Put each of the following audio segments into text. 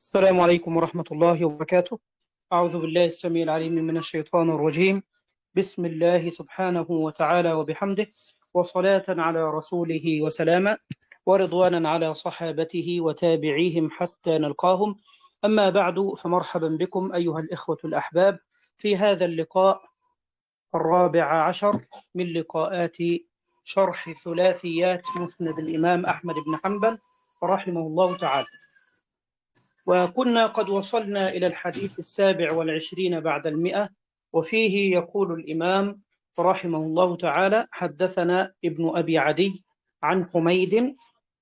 السلام عليكم ورحمة الله وبركاته. أعوذ بالله السميع العليم من الشيطان الرجيم. بسم الله سبحانه وتعالى وبحمده، وصلاة على رسوله وسلاما، ورضوانا على صحابته وتابعيهم حتى نلقاهم. أما بعد، فمرحبا بكم أيها الإخوة الأحباب في هذا اللقاء الرابع عشر من لقاءات شرح ثلاثيات مسند الإمام أحمد بن حنبل رحمه الله تعالى. وكنا قد وصلنا إلى الحديث 27 بعد 100، وفيه يقول الإمام رحمه الله تعالى: حدثنا ابن أبي عدي عن حميد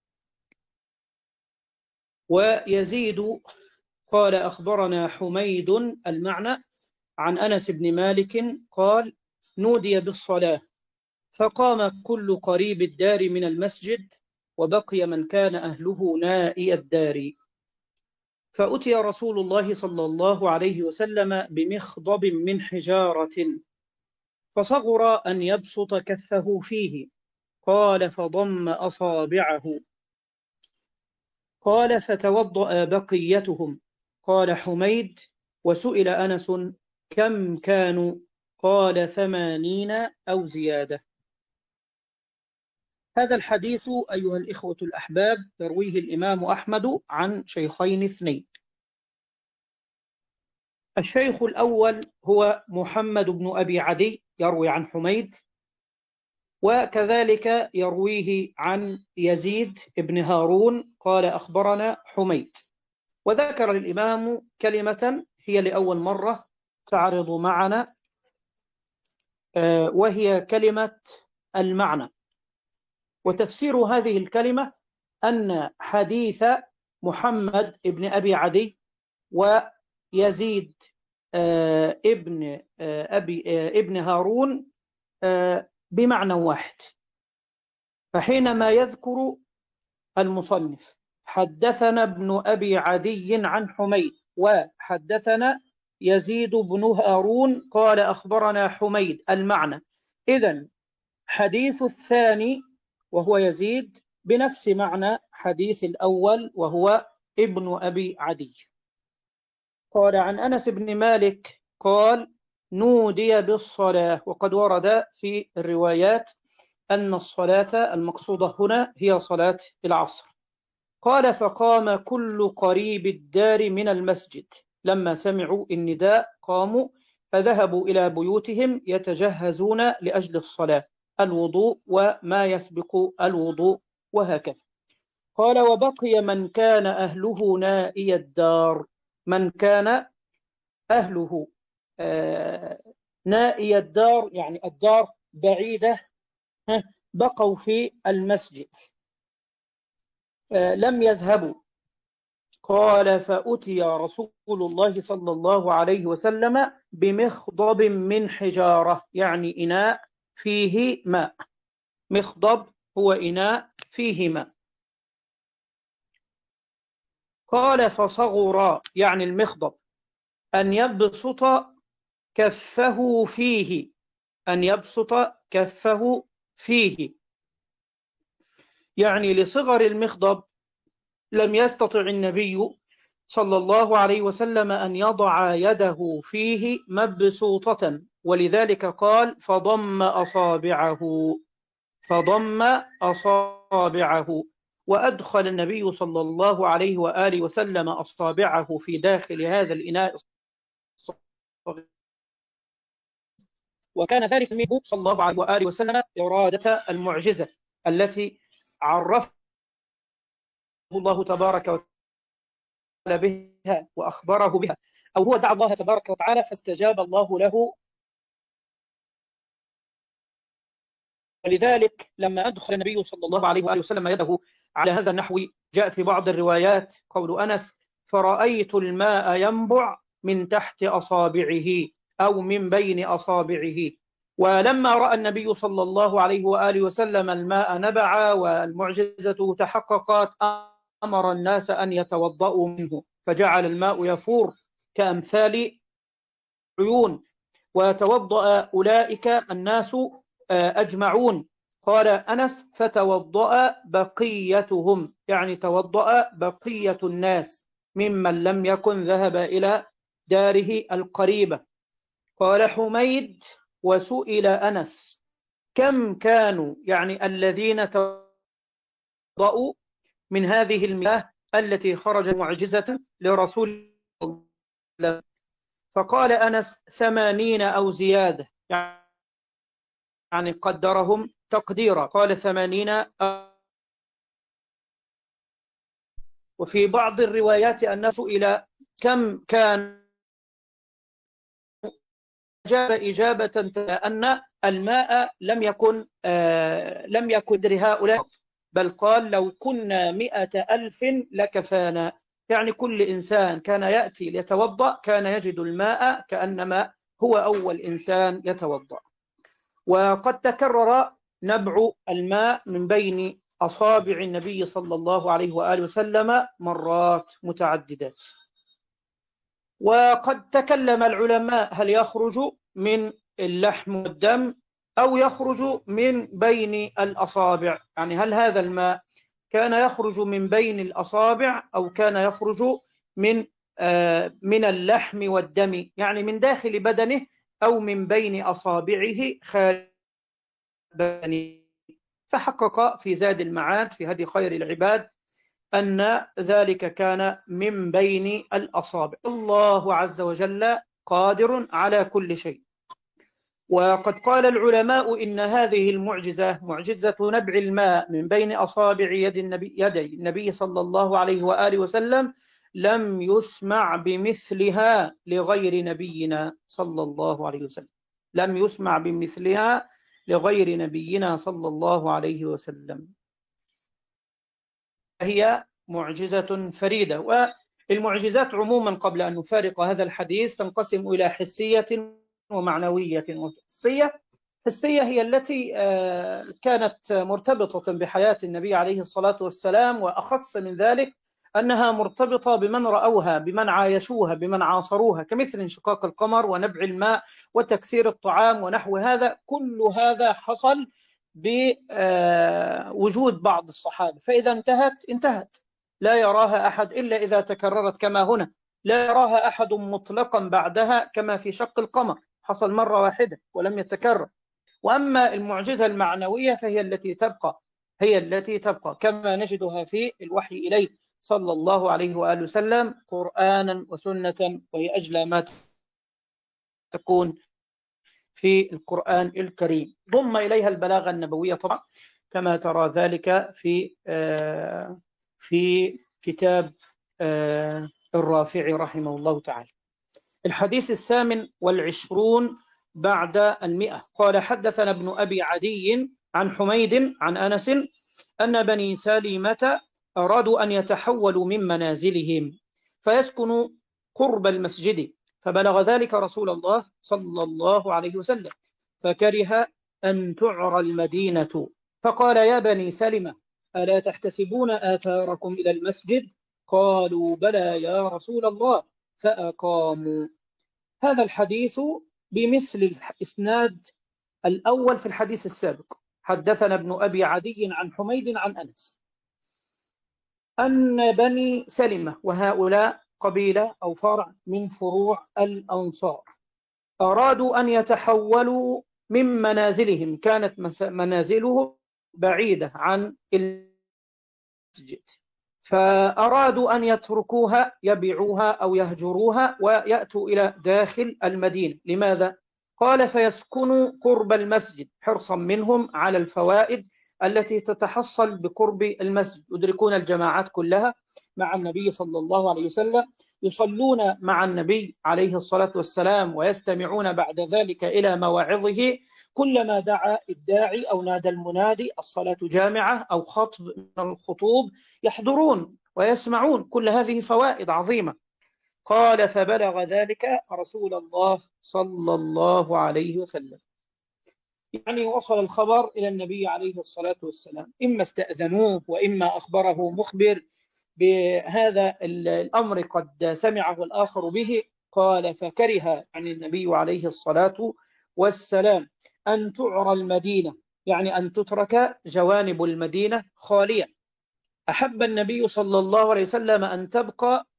ويزيد قال أخبرنا حميد المعنى عن أنس بن مالك قال: نودي بالصلاة فقام كل قريب الدار من المسجد وبقي من كان أهله نائي الدار، فأتي رسول الله صلى الله عليه وسلم بمخضب من حجارة فصغر أن يبسط كفه فيه، قال فضم أصابعه، قال فتوضأ بقيتهم. قال حميد: وسئل أنس كم كانوا؟ قال 80 أو زيادة. هذا الحديث أيها الإخوة الأحباب يرويه الإمام أحمد عن شيخين اثنين. الشيخ الأول هو محمد بن أبي عدي يروي عن حميد، وكذلك يرويه عن يزيد بن هارون قال أخبرنا حميد. وذكر الإمام كلمة هي لأول مرة تعرض معنا، وهي كلمة المعنى. وتفسير هذه الكلمة أن حديث محمد بن أبي عدي ويزيد ابن هارون بمعنى واحد. فحينما يذكر المصنف حدثنا ابن أبي عدي عن حميد وحدثنا يزيد بن هارون قال أخبرنا حميد المعنى، إذن حديث الثاني وهو يزيد بنفس معنى حديث الأول وهو ابن أبي عدي. قال عن أنس بن مالك قال: نودي بالصلاة. وقد ورد في الروايات أن الصلاة المقصودة هنا هي صلاة العصر. قال: فقام كل قريب الدار من المسجد، لما سمعوا النداء قاموا فذهبوا إلى بيوتهم يتجهزون لأجل الصلاة، الوضوء وما يسبق الوضوء وهكذا. قال: وبقي من كان أهله نائي الدار، من كان أهله نائي الدار يعني الدار بعيدة، بقوا في المسجد لم يذهبوا. قال: فأتي رسول الله صلى الله عليه وسلم بمخضب من حجارة، يعني إناء فيه ماء. مخضب هو إناء فيه ماء. قال: فصغر يعني المخضب أن يبسط كفه فيه، أن يبسط كفه فيه، يعني لصغر المخضب لم يستطع النبي صلى الله عليه وسلم أن يضع يده فيه مبسوطة، ولذلك قال: فضم أصابعه، فضم أصابعه. وأدخل النبي صلى الله عليه وآله وسلم أصابعه في داخل هذا الإناء الصغير. وكان ذلك منه صلى الله عليه وآله وسلم إرادة المعجزة التي عرفه الله تبارك وتعالى بها وأخبره بها، أو هو دعا الله تبارك وتعالى فاستجاب الله له. ولذلك لما أدخل النبي صلى الله عليه وآله وسلم يده على هذا النحو، جاء في بعض الروايات قول أنس: فرأيت الماء ينبع من تحت أصابعه أو من بين أصابعه. ولما رأى النبي صلى الله عليه وآله وسلم الماء نبع والمعجزة تحققت، أمر الناس أن يتوضأوا منه، فجعل الماء يفور كأمثال عيون، وتوضأ أولئك الناس أجمعون. قال أنس: فتوضأ بقيتهم، يعني توضأ بقية الناس، ممن لم يكن ذهب إلى داره القريبة. قال حميد: وسئل أنس كم كانوا يعني الذين توضأوا من هذه المياه التي خرجت معجزة لرسول الله، فقال أنس 80 أو زيادة، يعني قدرهم تقديرا، قال 80. وفي بعض الروايات أنه سئل كم كان، أجاب إجابة أن الماء لم يكن لهؤلاء، بل قال لو كنا 100,000 لكفانا، يعني كل إنسان كان يأتي ليتوضأ كان يجد الماء كأنما هو أول إنسان يتوضأ. وقد تكرر نبع الماء من بين أصابع النبي صلى الله عليه وآله وسلم مرات متعددات. وقد تكلم العلماء هل يخرج من اللحم والدم أو يخرج من بين الأصابع، يعني هل هذا الماء كان يخرج من بين الأصابع أو كان يخرج من اللحم والدم، يعني من داخل بدنه أو من بين أصابعه خارج بدنه. فحقق في زاد المعاد في هدي خير العباد أن ذلك كان من بين الأصابع. الله عز وجل قادر على كل شيء. وقد قال العلماء إن هذه المعجزة، معجزة نبع الماء من بين أصابع يدي النبي صلى الله عليه وآله وسلم، لم يسمع بمثلها لغير نبينا صلى الله عليه وسلم، لم يسمع بمثلها لغير نبينا صلى الله عليه وسلم. هي معجزة فريدة. والمعجزات عموما قبل أن نفارق هذا الحديث تنقسم إلى حسية ومعنوية. حسية هي التي كانت مرتبطة بحياة النبي عليه الصلاة والسلام، وأخص من ذلك أنها مرتبطة بمن رأوها، بمن عايشوها، بمن عاصروها، كمثل انشقاق القمر ونبع الماء وتكسير الطعام ونحو هذا. كل هذا حصل بوجود بعض الصحابة، فإذا انتهت، لا يراها أحد إلا إذا تكررت، كما هنا لا يراها أحد مطلقا بعدها، كما في شق القمر حصل مرة واحدة ولم يتكرر. وأما المعجزة المعنوية فهي التي تبقى، هي التي تبقى كما نجدها في الوحي إليه صلى الله عليه وآله وسلم قرآنا وسنة، وهي أجلى ما تكون في القرآن الكريم. ضم إليها البلاغة النبوية طبعا كما ترى ذلك في كتاب الرافعي رحمه الله تعالى. الحديث 28 بعد 100. قال حدثنا ابن أبي عدي عن حميد عن أنس أن بني سالمة أرادوا أن يتحولوا من منازلهم فيسكنوا قرب المسجد، فبلغ ذلك رسول الله صلى الله عليه وسلم فكره أن تعرى المدينة، فقال يا بني سلمة ألا تحتسبون آثاركم إلى المسجد؟ قالوا بلى يا رسول الله، فأقاموا. هذا الحديث بمثل الإسناد الأول في الحديث السابق. حدثنا ابن أبي عدي عن حميد عن أنس أن بني سلمة، وهؤلاء قبيلة أو فرع من فروع الأنصار، أرادوا أن يتحولوا من منازلهم، كانت منازلهم بعيدة عن المسجد، فأرادوا أن يتركوها، يبيعوها أو يهجروها ويأتوا إلى داخل المدينة. لماذا؟ قال فيسكنوا قرب المسجد حرصا منهم على الفوائد التي تتحصل بقرب المسجد، يدركون الجماعات كلها مع النبي صلى الله عليه وسلم، يصلون مع النبي عليه الصلاة والسلام، ويستمعون بعد ذلك إلى مواعظه. كلما دعا الداعي أو نادى المنادي الصلاة جامعة أو خطب من الخطوب يحضرون ويسمعون. كل هذه فوائد عظيمة. قال فبلغ ذلك رسول الله صلى الله عليه وسلم، يعني وصل الخبر إلى النبي عليه الصلاة والسلام، إما استأذنوه وإما أخبره مخبر بهذا الأمر قد سمعه الآخر به. قال فكره عن النبي عليه الصلاة والسلام أن تعرى المدينة، يعني أن تترك جوانب المدينة خالية. أحب النبي صلى الله عليه وسلم أن تبقى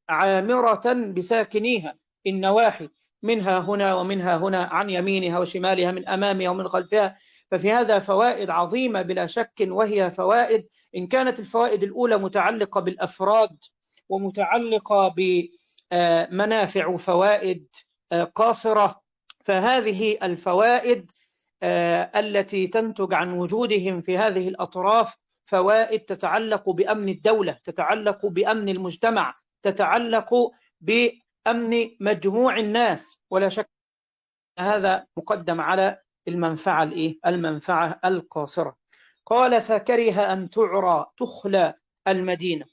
عامرة بساكنيها النواحي، منها هنا ومنها هنا، عن يمينها وشمالها، من أمامها ومن خلفها. ففي هذا فوائد عظيمة بلا شك، وهي فوائد إن كانت الفوائد الأولى متعلقة بالأفراد ومتعلقة بمنافع وفوائد قاصرة، فهذه الفوائد التي تنتج عن وجودهم في هذه الأطراف فوائد تتعلق بأمن الدولة، تتعلق بأمن المجتمع، تتعلق بأمن مجموع الناس، ولا شك أن هذا مقدم على المنفعة القاصرة. قال فكره أن تخلى المدينة.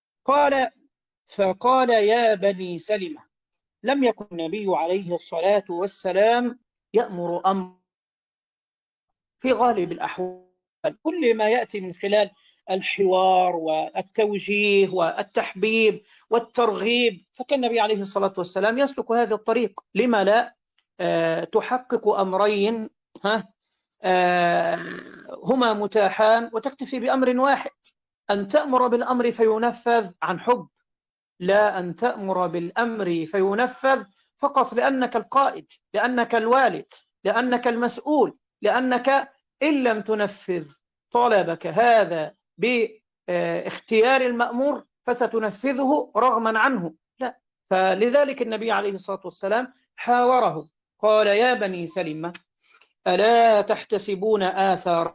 فقال يا بني سلمة، لم يكن النبي عليه الصلاة والسلام يأمر أمر في غالب الأحوال، كل ما يأتي من خلال الحوار والتوجيه والتحبيب والترغيب، فكان النبي عليه الصلاة والسلام يسلك هذا الطريق. لما لا تحقق أمرين هما متاحان وتكتفي بأمر واحد، أن تأمر بالأمر فينفذ عن حب، لا أن تأمر بالأمر فينفذ فقط لأنك القائد، لأنك الوالد، لأنك المسؤول، لأنك إن لم تنفذ طلبك هذا باختيار المأمور فستنفذه رغما عنه، لا. فلذلك النبي عليه الصلاة والسلام حاوره، قال يا بني سلمة ألا تحتسبون آثاركم،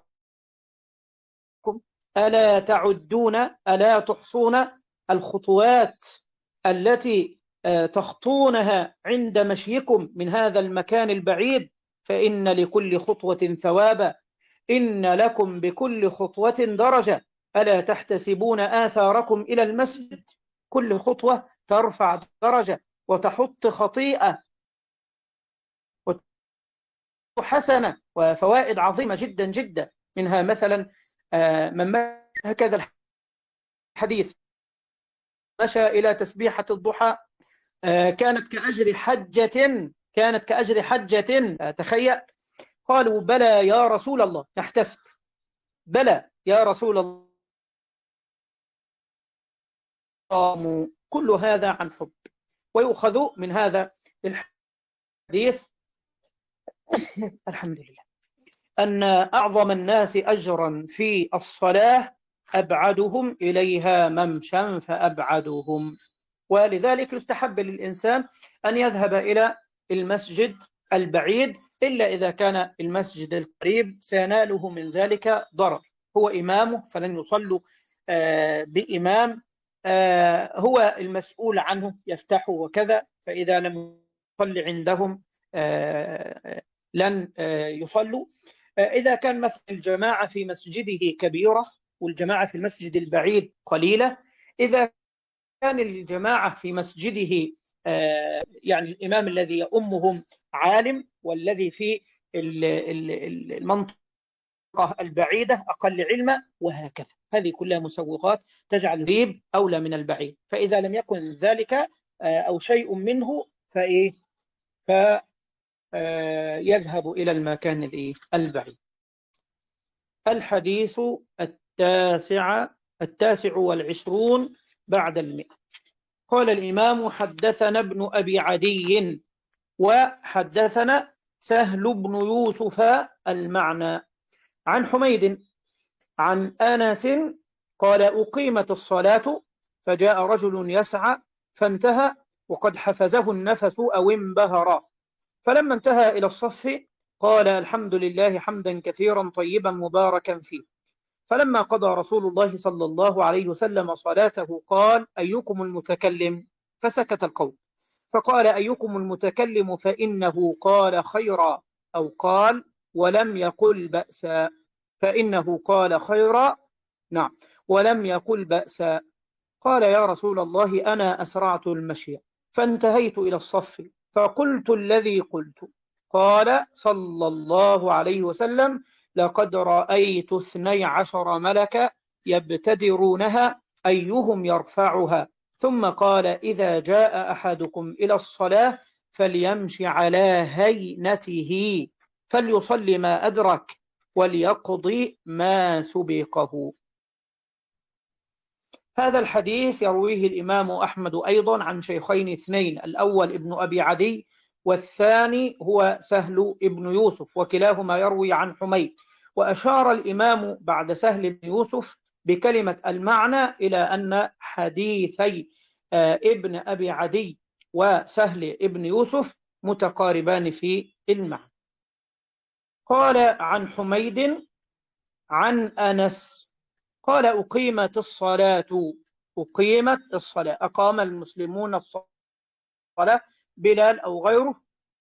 ألا تعدون، ألا تحصون الخطوات التي تخطونها عند مشيكم من هذا المكان البعيد، فإن لكل خطوة ثوابا، إن لكم بكل خطوة درجة، ألا تحتسبون آثاركم إلى المسجد، كل خطوة ترفع درجة وتحط خطيئة وحسنة، وفوائد عظيمة جدا جدا. منها مثلا من هكذا الحديث مشى إلى تسبيحة الضحى كانت كأجر حجة، تخيل. قالوا بلى يا رسول الله نحتسب، بلى يا رسول الله. قاموا كل هذا عن حب. ويؤخذ من هذا الحديث الحمد لله أن أعظم الناس أجرا في الصلاة أبعدهم إليها ممشا فأبعدهم، ولذلك يستحب للإنسان أن يذهب إلى المسجد البعيد، إلا إذا كان المسجد القريب سيناله من ذلك ضرر، هو إمامه فلن يصلوا بإمام هو المسؤول عنه يفتحه وكذا، فإذا لم يصل عندهم لن يصلوا. إذا كان مثل الجماعة في مسجده كبيرة والجماعة في المسجد البعيد قليلة، إذا كان الجماعة في مسجده يعني الإمام الذي يؤمهم عالم، والذي في المنطقة البعيدة أقل علما، وهكذا. هذه كلها مسوغات تجعل القريب أولى من البعيد. فإذا لم يكن ذلك أو شيء منه يذهب إلى المكان البعيد. الحديث التاسع والعشرون بعد 100. قال الإمام حدثنا ابن أبي عدي وحدثنا سهل بن يوسف المعنى عن حميد عن أنس قال أقيمت الصلاة فجاء رجل يسعى فانتهى وقد حفزه النفس أو انبهر، فلما انتهى إلى الصف قال الحمد لله حمدا كثيرا طيبا مباركا فيه. فلما قضى رسول الله صلى الله عليه وسلم صلاته قال أيكم المتكلم؟ فسكت القوم، فقال أيكم المتكلم؟ فإنه قال خيرا، أو قال ولم يقل بأسا، فإنه قال خيرا، نعم، ولم يقل بأسا. قال يا رسول الله أنا أسرعت المشي فانتهيت إلى الصف فقلت الذي قلت. قال صلى الله عليه وسلم لقد رأيت 12 ملكا يبتدرونها أيهم يرفعها، ثم قال إذا جاء أحدكم إلى الصلاة فليمشي على هينته فليصلي ما أدرك وليقضي ما سبقه. هذا الحديث يرويه الإمام أحمد أيضا عن شيخين اثنين، الأول ابن أبي عدي والثاني هو سهل ابن يوسف، وكلاهما يروي عن حميد. وأشار الإمام بعد سهل بن يوسف بكلمة المعنى إلى أن حديثي ابن أبي عدي وسهل ابن يوسف متقاربان في المعنى. قال عن حميد عن أنس قال أقيمت الصلاة. أقيمت الصلاة، أقام المسلمون الصلاة، بلال أو غيره.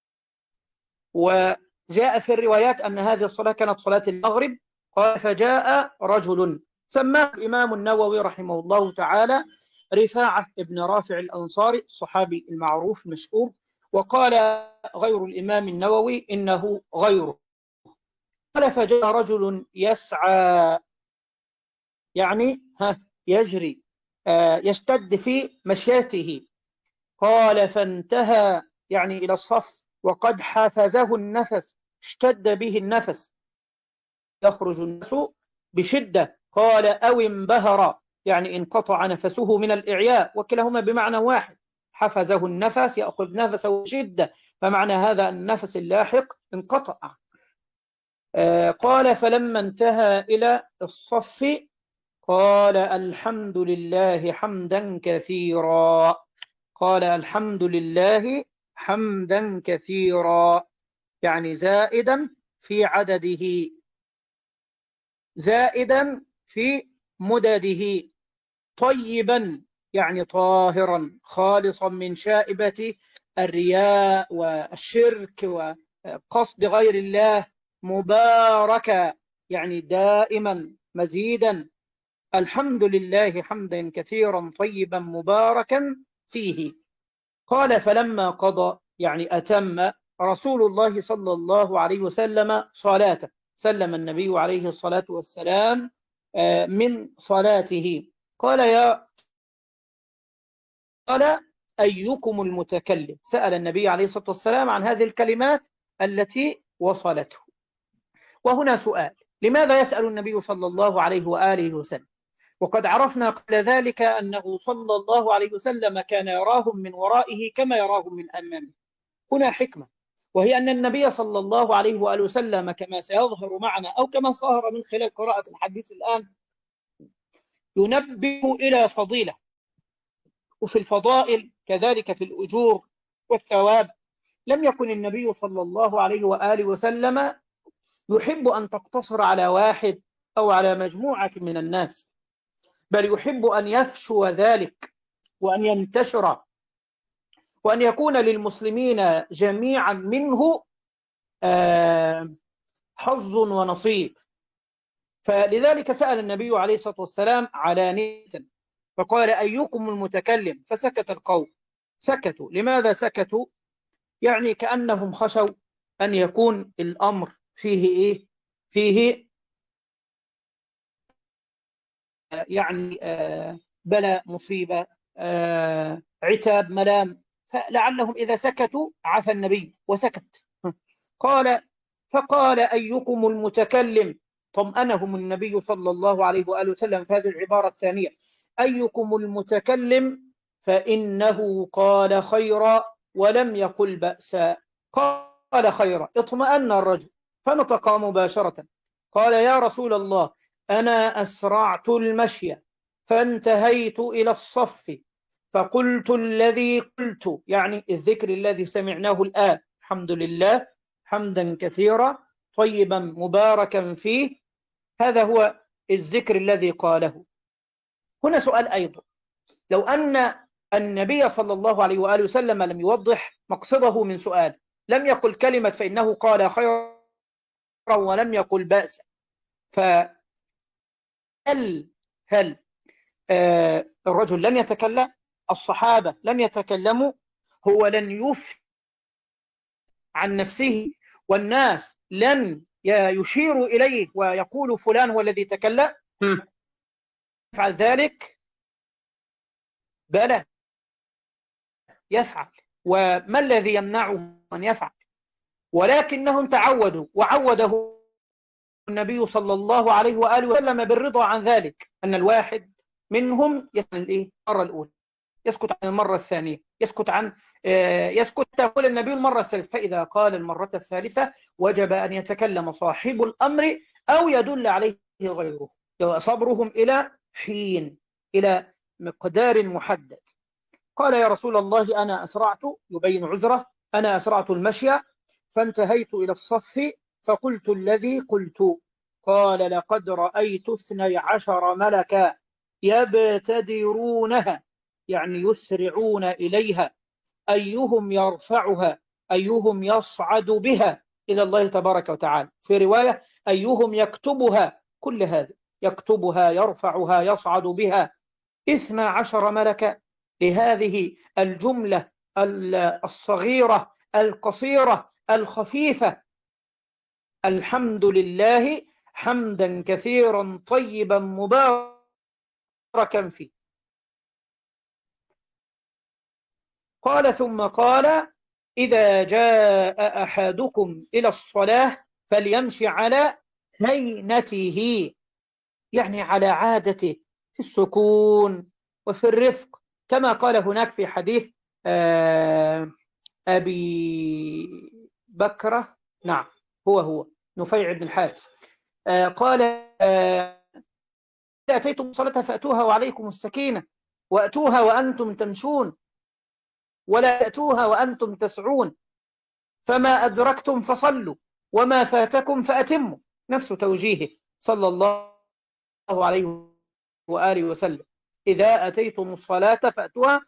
وجاء في الروايات أن هذه الصلاة كانت صلاة المغرب. قال فجاء رجل سماه الإمام النووي رحمه الله تعالى رفاعة ابن رافع الأنصاري، الصحابي المعروف المشهور. وقال غير الإمام النووي إنه غيره. قال فجاء رجل يسعى، يعني يجري، يشتد في مشيته. قال فانتهى يعني إلى الصف وقد حافزه النفس، اشتد به النفس، يخرج النفس بشدة. قال أو انبهر، يعني انقطع نفسه من الإعياء، وكلاهما بمعنى واحد. حفزه النفس يأخذ نفسه بشدة، فمعنى هذا النفس اللاحق انقطع. قال فلما انتهى إلى الصف قال الحمد لله حمدا كثيرا. قال الحمد لله حمدا كثيرا، يعني زائدا في عدده، زائدا في مدده، طيبا يعني طاهرا، خالصا من شائبة الرياء والشرك وقصد غير الله، مباركا يعني دائما مزيدا. الحمد لله حمدا كثيرا طيبا مباركا فيه. قال فلما قضى يعني أتم رسول الله صلى الله عليه وسلم صلاته، سلم النبي عليه الصلاة والسلام من صلاته. قال أيكم المتكلم، سأل النبي عليه الصلاة والسلام عن هذه الكلمات التي وصلته. وهنا سؤال، لماذا يسأل النبي صلى الله عليه وآله وسلم وقد عرفنا قبل ذلك أنه صلى الله عليه وسلم كان يراهم من ورائه كما يراهم من أمامه؟ هنا حكمة، وهي أن النبي صلى الله عليه وآله وسلم كما سيظهر معنا أو كما ظهر من خلال قراءة الحديث الآن ينبه إلى فضيلة، وفي الفضائل كذلك في الأجور والثواب. لم يكن النبي صلى الله عليه وآله وسلم يحب أن تقتصر على واحد أو على مجموعة من الناس، بل يحب أن يفشو ذلك وأن ينتشر وأن يكون للمسلمين جميعا منه حظ ونصيب. فلذلك سأل النبي عليه الصلاة والسلام علانية فقال أيكم المتكلم، فسكت القوم. سكتوا، لماذا سكتوا؟ يعني كأنهم خشوا أن يكون الأمر فيه إيه؟ فيه يعني بلاء، مصيبة، عتاب، ملام، فلعلهم إذا سكتوا عفى النبي وسكت. فقال أيكم المتكلم، طمأنهم النبي صلى الله عليه وآله وسلم في هذه العبارة الثانية، أيكم المتكلم، فإنه قال خيرا ولم يقل بأسا. قال خيرا، اطمأن الرجل فنطق مباشرة. قال يا رسول الله أنا أسرعت المشي فانتهيت إلى الصف فقلت الذي قلت، يعني الذكر الذي سمعناه الآن، الحمد لله حمدا كثيرا طيبا مباركا فيه، هذا هو الذكر الذي قاله. هنا سؤال أيضا، لو أن النبي صلى الله عليه وآله وسلم لم يوضح مقصده من سؤال، لم يقل كلمة فإنه قال خيرا ولم يقل بأسا، فهل الرجل لم يتكلم؟ الصحابة لم يتكلموا؟ هو لن يفهم عن نفسه والناس لن يشيروا إليه ويقول فلان هو الذي تكلم؟ يفعل ذلك؟ بلى يفعل، وما الذي يمنعه أن يفعل؟ ولكنهم تعودوا، وعوده النبي صلى الله عليه وآله وسلم بالرضا عن ذلك، أن الواحد منهم المرة الأولى، يسكت عن المرة الثانية، يسكت تقول النبي المرة الثالثة. فإذا قال المرة الثالثة وجب أن يتكلم صاحب الأمر أو يدل عليه غيره، صبرهم إلى حين، إلى مقدار محدد. قال يا رسول الله أنا أسرعت، يبين عذره، أنا أسرعت المشي فانتهيت إلى الصف فقلت الذي قلت. قال لقد رأيت 12 ملكا يبتدرونها، يعني يسرعون إليها، أيهم يرفعها أيهم يصعد بها إلى الله تبارك وتعالى. في رواية أيهم يكتبها، كل هذا يكتبها يرفعها يصعد بها. 12 ملكا لهذه الجملة الصغيرة القصيرة الخفيفة. الحمد لله حمدا كثيرا طيبا مباركا فيه. قال ثم قال إذا جاء أحدكم إلى الصلاة فليمشي على هينته، يعني على عادته، في السكون وفي الرفق، كما قال هناك في حديث أبي بكرة، نعم هو نفيع بن الحارث، قال إذا أتيتم الصلاة فأتوها وعليكم السكينة، وأتوها وأنتم تمشون ولا تأتوها وأنتم تسعون، فما أدركتم فصلوا وما فاتكم فأتموا. نفس توجيهه صلى الله عليه وآله وسلم، إذا أتيتم الصلاة فأتوها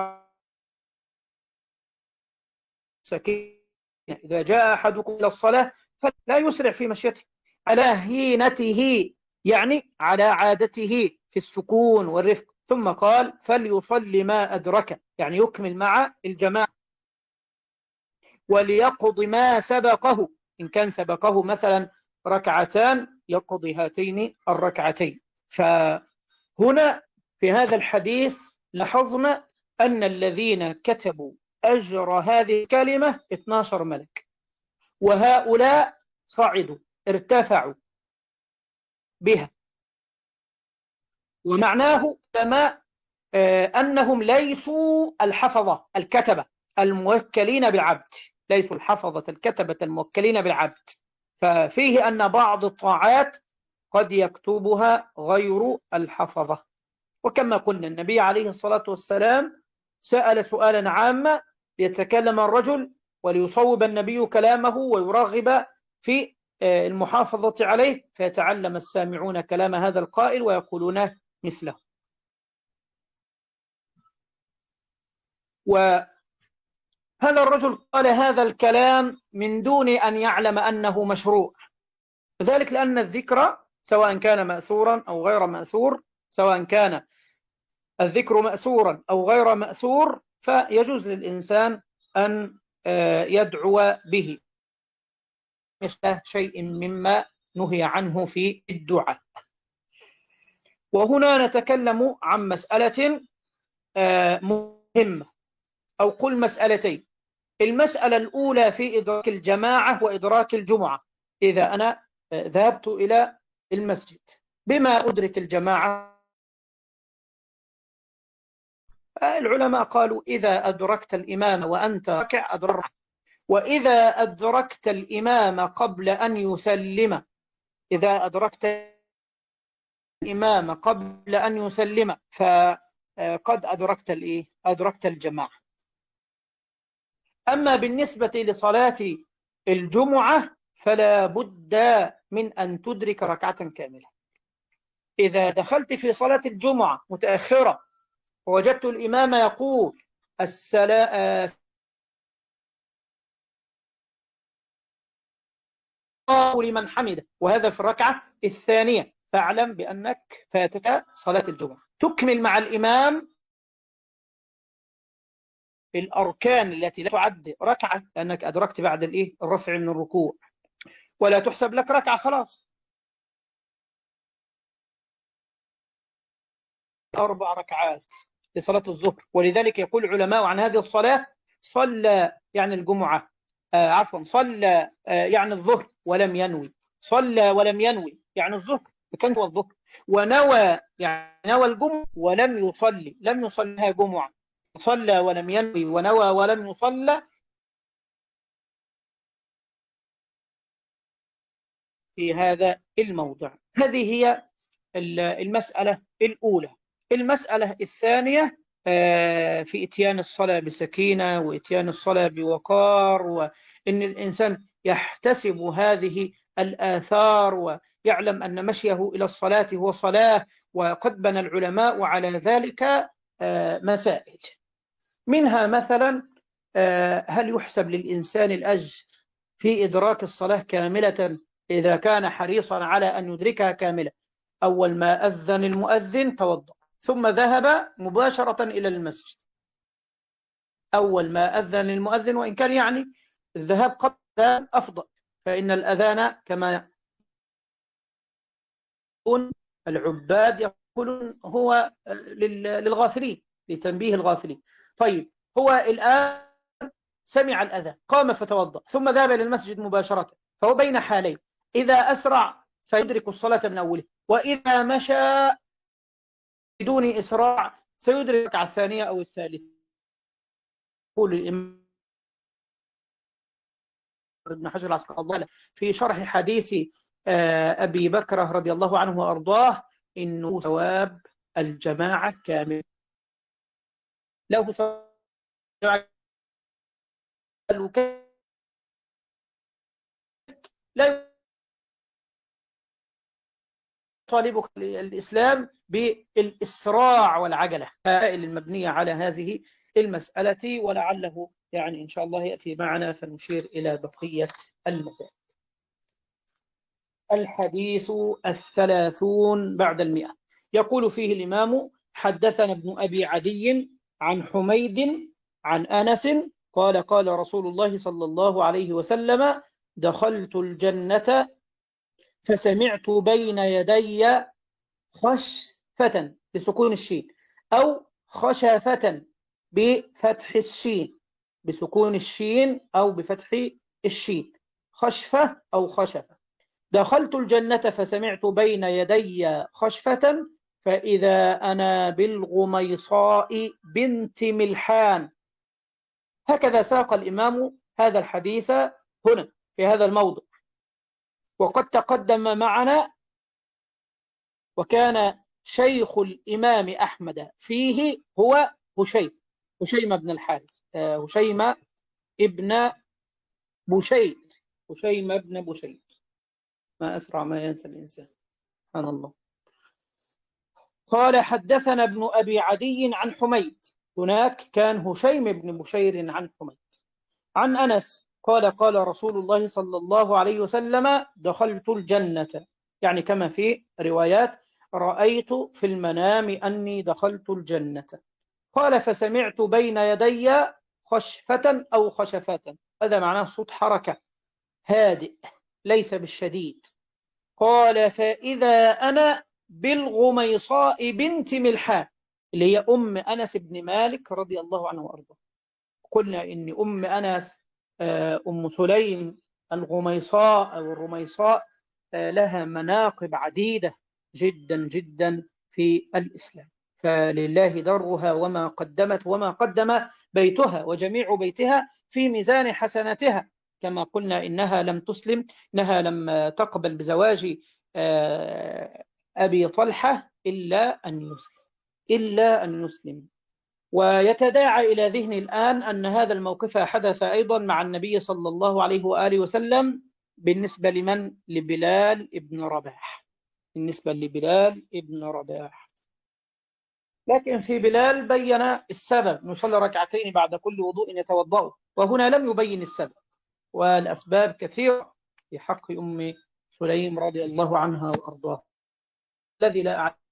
وسكينة، إذا جاء أحدكم إلى الصلاة فلا يسرع في مشيته، على هينته يعني على عادته في السكون والرفق. ثم قال فليصلي ما أدرك، يعني يكمل مع الجماعة، وليقض ما سبقه، إن كان سبقه مثلا ركعتان يقضي هاتين الركعتين. فهنا في هذا الحديث لاحظنا أن الذين كتبوا أجر هذه الكلمة 12 ملك، وهؤلاء صعدوا ارتفعوا بها، ومعناه كما أنهم ليسوا الحفظة الكتبة الموكلين بالعبد، ليسوا الحفظة الكتبة الموكلين بالعبد، ففيه أن بعض الطاعات قد يكتبها غير الحفظة. وكما قلنا النبي عليه الصلاة والسلام سأل سؤالا عاما ليتكلم الرجل وليصوب النبي كلامه ويرغب في المحافظة عليه، فيتعلم السامعون كلام هذا القائل ويقولون مثله. وهذا الرجل قال هذا الكلام من دون أن يعلم أنه مشروع، ذلك لأن الذكر سواء كان مأسورا أو غير مأسور، سواء كان الذكر مأسورا أو غير مأسور، فيجوز للإنسان أن يدعو به مثل شيء مما نهي عنه في الدعاء. وهنا نتكلم عن مسألة مهمة، أو قل مسألتين. المسألة الأولى في إدراك الجماعة وإدراك الجمعة. إذا أنا ذهبت إلى المسجد، بما أدرك الجماعة؟ العلماء قالوا إذا أدركت الإمام وأنت راكع أدرك، وإذا أدركت الإمام قبل أن يسلم، إذا أدركت الإمام قبل أن يسلم فقد أدركت الجماعة. أما بالنسبة لصلاة الجمعة فلا بد من أن تدرك ركعة كاملة. إذا دخلت في صلاة الجمعة متأخرة ووجدت الإمام يقول السلام لمن حمده، وهذا في الركعة الثانية، فاعلم بأنك فاتك صلاة الجمعة. تكمل مع الإمام الأركان التي لا تعد ركعة، لأنك أدركت بعد الرفع من الركوع، ولا تحسب لك ركعة خلاص. 4 ركعات لصلاة الظهر، ولذلك يقول العلماء عن هذه الصلاة صلى يعني الجمعة صلى يعني الظهر ولم ينوي، صلى ولم ينوي يعني الظهر، كان هو الظهر ونوى، يعني نوى الجمعة ولم يصلي، لم يصليها جمعة، صلى ولم ينوي ونوى ولم يصلى في هذا الموضع. هذه هي المسألة الأولى. المسألة الثانية في إتيان الصلاة بسكينة وإتيان الصلاة بوقار، وإن الإنسان يحتسب هذه الآثار ويعلم أن مشيه إلى الصلاة هو صلاة. وقد بنى العلماء على ذلك مسائل، منها مثلا هل يحسب للإنسان الأجر في إدراك الصلاة كاملة إذا كان حريصا على أن يدركها كاملة؟ أول ما أذن المؤذن توضأ ثم ذهب مباشرة إلى المسجد. أول ما أذن المؤذن، وإن كان يعني الذهاب قبل الأذان أفضل، فإن الأذان كما يقول العباد يقولون هو للغافلين، لتنبيه الغافلين. طيب هو الآن سمع الأذان، قام فتوضأ ثم ذهب إلى المسجد مباشرة، فهو بين حالين: إذا أسرع سيدرك الصلاة من أوله، وإذا مشى بدون إسراع سيدرك الركعة الثانية أو الثالثة. يقول الإمام ابن حجر العسقلاني في شرح حديث أبي بكر رضي الله عنه وأرضاه: إنه ثواب الجماعة كامل، له ثواب لا يطالبك الإسلام بالإسراع والعجلة. المبنية على هذه المسألة، ولعله يعني إن شاء الله يأتي معنا فنشير إلى بقية المسائل. الحديث 30 بعد 100. يقول فيه الإمام: حدثنا ابن أبي عدي عن حميد عن أنس قال: قال رسول الله صلى الله عليه وسلم: دخلت الجنة فسمعت بين يدي خشفة بسكون الشين، أو خشفة بفتح الشين، بسكون الشين أو بفتح الشين، خشفة أو خشفة. دخلت الجنة فسمعت بين يدي خشفة فإذا أنا بالغميصاء بنت ملحان. هكذا ساق الإمام هذا الحديث هنا في هذا الموضع، وقد تقدم معنا، وكان شيخ الإمام أحمد فيه هو هشيم بن الحارث، هشيم ابن بشير، هشيم بن بشير. ما أسرع ما ينسى الإنسان، سبحان الله. قال: حدثنا ابن أبي عدي عن حميد، هناك كان هشيم بن بشير عن حميد، عن أنس قال: قال رسول الله صلى الله عليه وسلم: دخلت الجنة، يعني كما في روايات: رأيت في المنام أني دخلت الجنة. قال: فسمعت بين يدي خشفة أو خشفة، هذا معناه صوت حركة هادئ ليس بالشديد. قال: فإذا أنا بالغميصاء بنت ملحان، اللي هي أم أنس بن مالك رضي الله عنه وأرضاه. قلنا إن أم أنس أم سليم الغميصاء أو الرميصاء لها مناقب عديدة جدا جدا في الإسلام، فلله درها وما قدمت وما قدم بيتها وجميع بيتها في ميزان حسناتها. كما قلنا إنها لم تسلم، إنها لم تقبل بزواج أبي طلحة إلا أن يسلم. ويتداعى إلى ذهني الآن أن هذا الموقف حدث أيضا مع النبي صلى الله عليه وآله وسلم بالنسبة لمن؟ لبلال ابن رباح، بالنسبة لبلال ابن رباح. لكن في بلال بين السبب: نصلي ركعتين بعد كل وضوء يتوضأ، وهنا لم يبين السبب، والأسباب كثيرة في حق أم سليم رضي الله عنها وأرضاها. الذي لا أعرف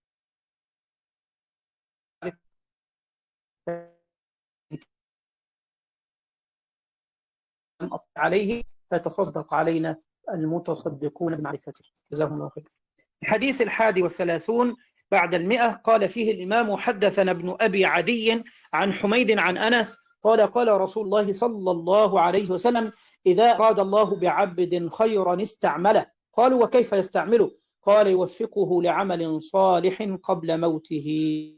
عليه فتصدق علينا المتصدقون بمعرفته، جزاهم الله خير. الحديث 31 بعد 100. قال فيه الإمام: حدثنا ابن أبي عدي عن حميد عن أنس قال: قال رسول الله صلى الله عليه وسلم: إذا أراد الله بعبد خيرا استعمله. قالوا: وكيف يستعمله؟ قال يوفقه لعمل صالح قبل موته.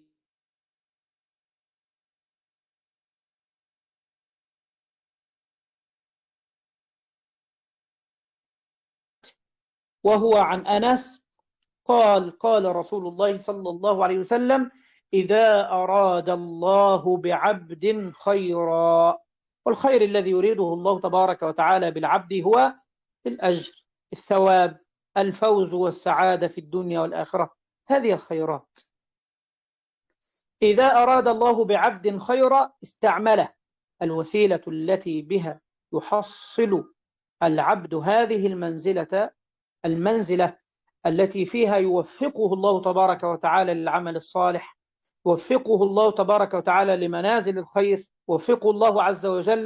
وهو عن أنس قال قال رسول الله صلى الله عليه وسلم: إذا أراد الله بعبد خيرا، والخير الذي يريده الله تبارك وتعالى بالعبد هو الأجر، الثواب، الفوز والسعادة في الدنيا والآخرة، هذه الخيرات. إذا أراد الله بعبد خيرا استعمله، الوسيلة التي بها يحصل العبد هذه المنزلة التي فيها يوفقه الله تبارك وتعالى للعمل الصالح، يوفقه الله تبارك وتعالى لمنازل الخير، يوفقه الله عز وجل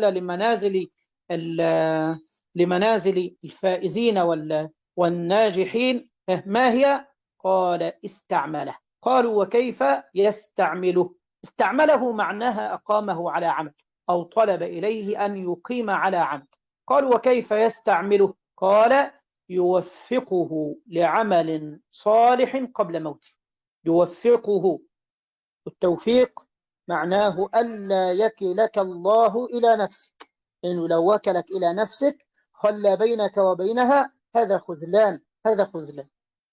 لمنازل الفائزين والناجحين. ما هي؟ قال استعمله. قالوا وكيف يستعمله؟ استعمله معناها أقامه على عمل أو طلب إليه أن يقيم على عمل. قالوا وكيف يستعمله؟ قال يوفقه لعمل صالح قبل موته. يوفقه، التوفيق معناه ألا يكلك الله إلى نفسك، لأنه لو وكلك إلى نفسك خلى بينك وبينها، هذا خذلان، هذا خذلان.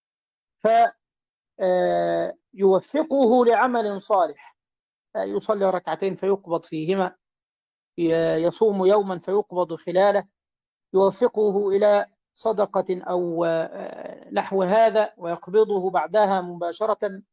فيوفقه لعمل صالح، يصلي ركعتين فيقبض فيهما، يصوم يوما فيقبض خلاله، يوفقه إلى صدقة أو نحو هذا ويقبضه بعدها مباشرة،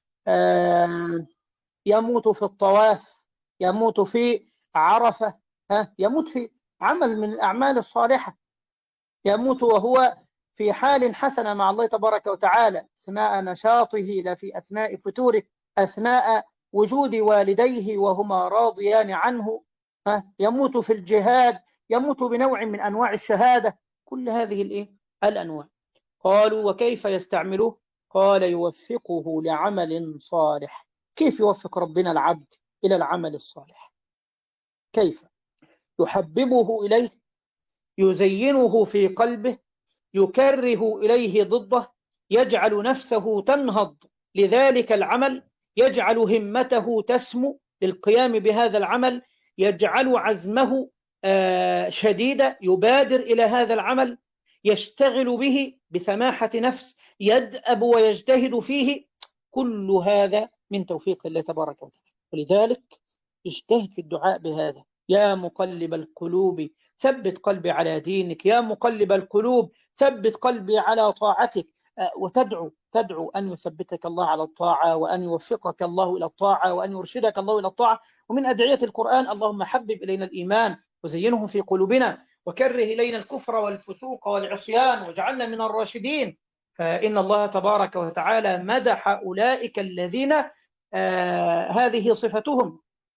يموت في الطواف، يموت في عرفة، يموت في عمل من الأعمال الصالحة، يموت وهو في حال حسنة مع الله تبارك وتعالى، أثناء نشاطه لا في أثناء فتوره، أثناء وجود والديه وهما راضيان عنه، يموت في الجهاد، يموت بنوع من أنواع الشهادة، كل هذه الأنواع. قالوا وكيف يستعمله؟ قال يوفقه لعمل صالح. كيف يوفق ربنا العبد إلى العمل الصالح؟ كيف؟ يحببه إليه، يزينه في قلبه، يكره إليه ضده، يجعل نفسه تنهض لذلك العمل، يجعل همته تسمو للقيام بهذا العمل، يجعل عزمه شديدة، يبادر إلى هذا العمل، يشتغل به بسماحة نفس، يدأب ويجتهد فيه. كل هذا من توفيق الله تبارك وتعالى. ولذلك اجتهد في الدعاء بهذا: يا مقلب القلوب ثبت قلبي على دينك، يا مقلب القلوب ثبت قلبي على طاعتك. تدعو أن يثبتك الله على الطاعة، وأن يوفقك الله إلى الطاعة، وأن يرشدك الله إلى الطاعة. ومن أدعية القرآن: اللهم حبب إلينا الإيمان وزينه في قلوبنا، وكره إلينا الكفر والفسوق والعصيان واجعلنا من الراشدين. فإن الله تبارك وتعالى مدح أولئك الذين هذه صفتهم.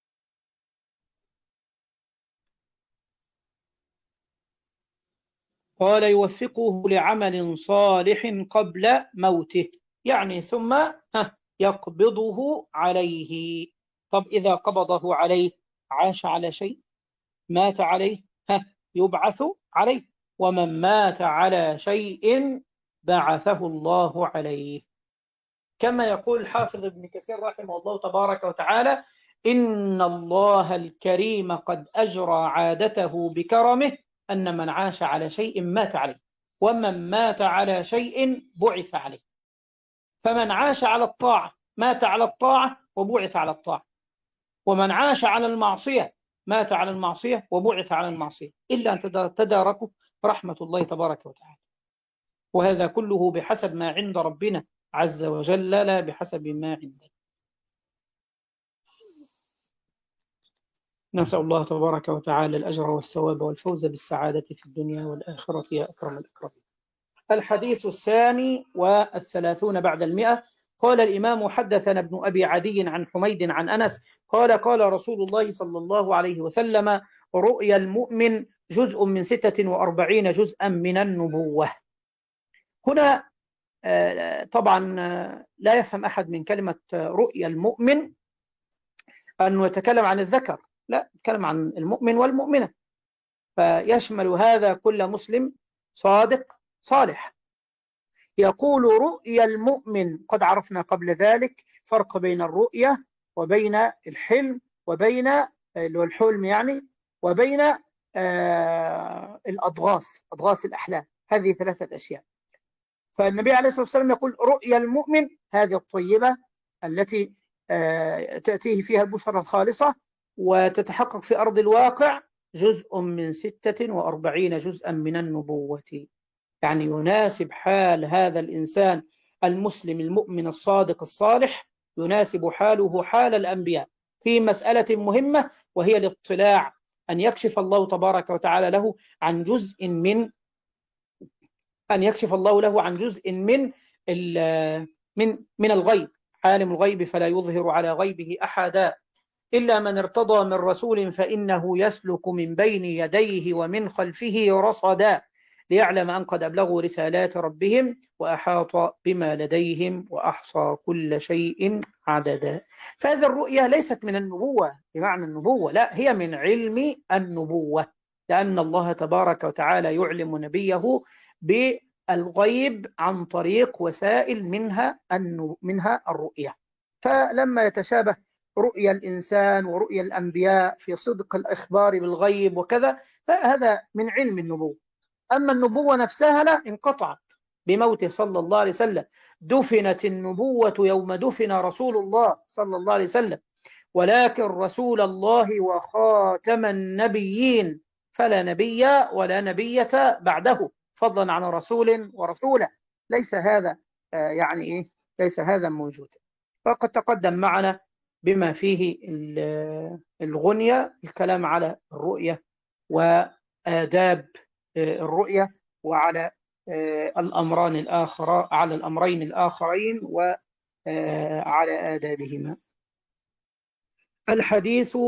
قال يوفقه لعمل صالح قبل موته، يعني ثم يقبضه عليه. طب إذا قبضه عليه عاش على شيء، مات عليه، يبعث عليه. ومن مات على شيء بعثه الله عليه. كما يقول الحافظ ابن كثير رحمه الله تبارك وتعالى: إن الله الكريم قد أجرى عادته بكرمه أن من عاش على شيء مات عليه، ومن مات على شيء بعث عليه. فمن عاش على الطاعة مات على الطاعة وبعث على الطاعة، ومن عاش على المعصية مات على المعصية وبعث على المعصية، إلا أن تداركه رحمة الله تبارك وتعالى. وهذا كله بحسب ما عند ربنا عز وجل، لا بحسب ما عنده. نسأل الله تبارك وتعالى الأجر والثواب والفوز بالسعادة في الدنيا والآخرة يا أكرم الأكرمين. الحديث 32 بعد 100. قال الإمام: حدثنا ابن أبي عدي عن حميد عن أنس قال قال رسول الله صلى الله عليه وسلم: رؤيا المؤمن جزء من 46 جزءا من النبوة. هنا طبعا لا يفهم أحد من كلمة رؤيا المؤمن أنه يتكلم عن الذكر، لا، يتكلم عن المؤمن والمؤمنة، فيشمل هذا كل مسلم صادق صالح. يقول رؤيا المؤمن. قد عرفنا قبل ذلك فرق بين الرؤية وبين الحلم وبين الحلم يعني، وبين الأضغاث، أضغاث الأحلام. هذه ثلاثة أشياء. فالنبي عليه الصلاة والسلام يقول رؤيا المؤمن هذه الطيبة التي تأتيه فيها البشرى الخالصة وتتحقق في أرض الواقع، جزء من 46 جزءا من النبوة. يعني يناسب حال هذا الإنسان المسلم المؤمن الصادق الصالح، يناسب حاله حال الأنبياء في مسألة مهمة، وهي الاطلاع، أن يكشف الله تبارك وتعالى له عن جزء من أن يكشف الله له عن جزء من الغيب. عالم الغيب فلا يظهر على غيبه أحدا إلا من ارتضى من رسول فإنه يسلك من بين يديه ومن خلفه رصدا ليعلم أن قد أبلغوا رسالات ربهم وأحاط بما لديهم وأحصى كل شيء عددا. فهذه الرؤية ليست من النبوة بمعنى النبوة، لا، هي من علم النبوة، لأن الله تبارك وتعالى يعلم نبيه بالغيب عن طريق وسائل منها الرؤية. فلما يتشابه رؤيا الإنسان ورؤيا الأنبياء في صدق الإخبار بالغيب وكذا، فهذا من علم النبوة. أما النبوة نفسها لا، انقطعت بموته صلى الله عليه وسلم. دفنت النبوة يوم دفن رسول الله صلى الله عليه وسلم، ولكن رسول الله وخاتم النبيين فلا نبي ولا نبية بعده، فضلا عن رسول ورسولة. ليس هذا يعني إيه؟ ليس هذا موجودا. فقد تقدم معنا بما فيه الغنية الكلام على الرؤية وآداب الرؤية، وعلى الأمرين الآخرين وعلى آدابهما. الحديث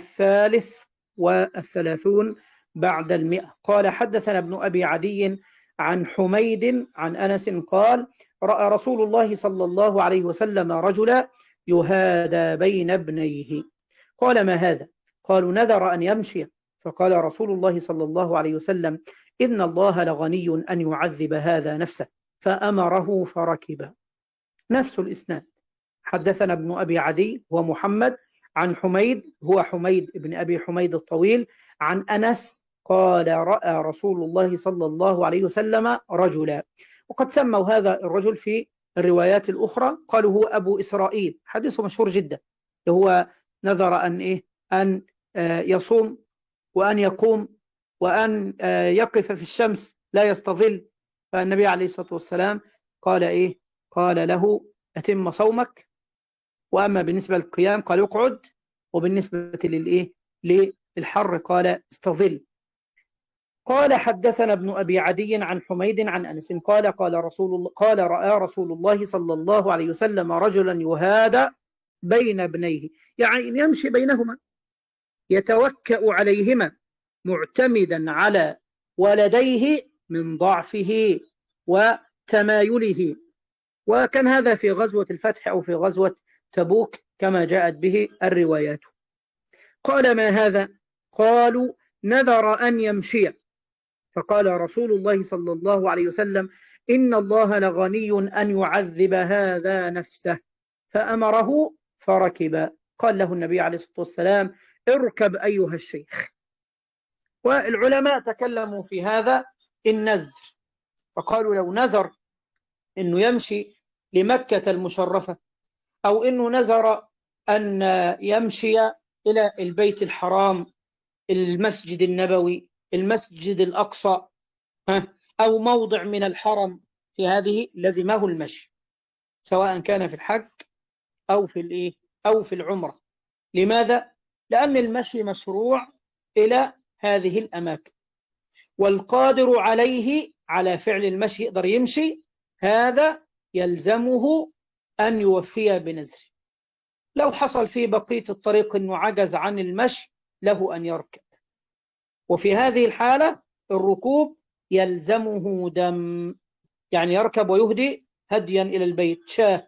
33 بعد 100. قال حدثنا ابن أبي عدي عن حميد عن أنس قال رأى رسول الله صلى الله عليه وسلم رجلا يهادى بين ابنيه. قال ما هذا؟ قالوا نذر أن يمشي. فقال رسول الله صلى الله عليه وسلم إن الله لغني أن يعذب هذا نفسه، فأمره فركب. نفس الإسناد. حدثنا ابن أبي عدي ومحمد عن حميد، هو حميد ابن أبي حميد الطويل، عن أنس قال رأى رسول الله صلى الله عليه وسلم رجلا. وقد سموا هذا الرجل في الروايات الأخرى قالوا هو أبو إسرائيل، حديثه مشهور جدا، هو نذر أن يصوم وأن يقوم وأن يقف في الشمس لا يستظل. فالنبي عليه الصلاة والسلام قال إيه؟ قال له أتم صومك، وأما بالنسبة للقيام قال اقعد، وبالنسبة للحر قال استظل. قال حدثنا ابن أبي عدي عن حميد عن أنس قال رأى رسول الله صلى الله عليه وسلم رجلا يهادى بين ابنيه، يعني يمشي بينهما يتوكأ عليهما معتمدا على ولديه من ضعفه وتمايله. وكان هذا في غزوة الفتح أو في غزوة تبوك كما جاءت به الروايات. قال ما هذا؟ قالوا نذر أن يمشي. فقال رسول الله صلى الله عليه وسلم إن الله لغني أن يعذب هذا نفسه، فأمره فركب. قال له النبي عليه الصلاة والسلام اركب أيها الشيخ. والعلماء تكلموا في هذا النذر، فقالوا لو نذر أنه يمشي لمكة المشرفة، أو أنه نذر أن يمشي إلى البيت الحرام، المسجد النبوي، المسجد الأقصى، أو موضع من الحرم، في هذه لزمه المشي، سواء كان في الحج أو في العمرة. لماذا؟ لأن المشي مشروع إلى هذه الأماكن، والقادر على فعل المشي يقدر يمشي، هذا يلزمه أن يوفي بنذره. لو حصل في بقية الطريق أنه عجز عن المشي له أن يركب، وفي هذه الحالة الركوب يلزمه دم، يعني يركب ويهدي هديا إلى البيت شاه.